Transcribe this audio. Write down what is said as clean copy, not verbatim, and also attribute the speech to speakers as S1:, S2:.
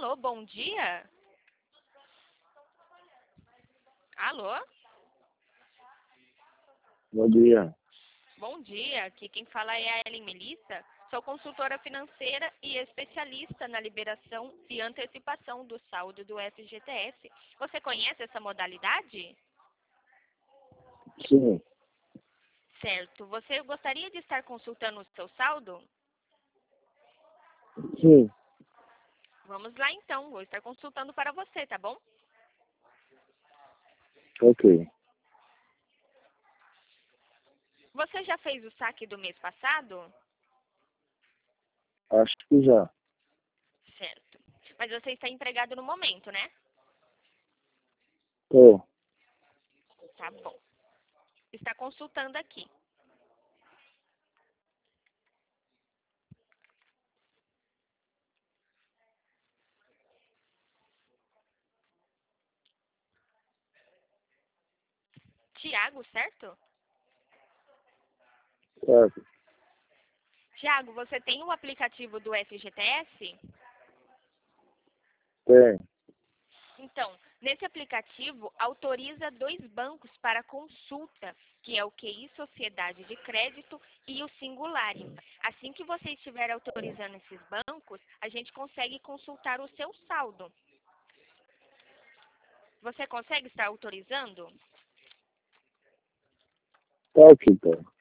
S1: Alô, bom dia? Alô?
S2: Bom dia.
S1: Bom dia, aqui quem fala é a Ellen Melissa. Sou consultora financeira e especialista na liberação e antecipação do saldo do FGTS. Você conhece essa modalidade?
S2: Sim,
S1: Certo. Você gostaria de estar consultando o seu saldo?
S2: sim,
S1: Vamos lá então, vou estar consultando para você, tá bom?
S2: ok.
S1: Você já fez o saque do mês passado?
S2: Acho que já.
S1: Certo. Mas você está empregado no momento, né?
S2: Tô.
S1: Tá bom. Está consultando aqui. Tiago, certo?
S2: Certo.
S1: Tiago, você tem o aplicativo do FGTS?
S2: Tem.
S1: Então, nesse aplicativo, autoriza 2 bancos para consulta, que é o QI Sociedade de Crédito e o Singular. Assim que você estiver autorizando esses bancos, a gente consegue consultar o seu saldo. Você consegue estar autorizando?
S2: Tá ok, então.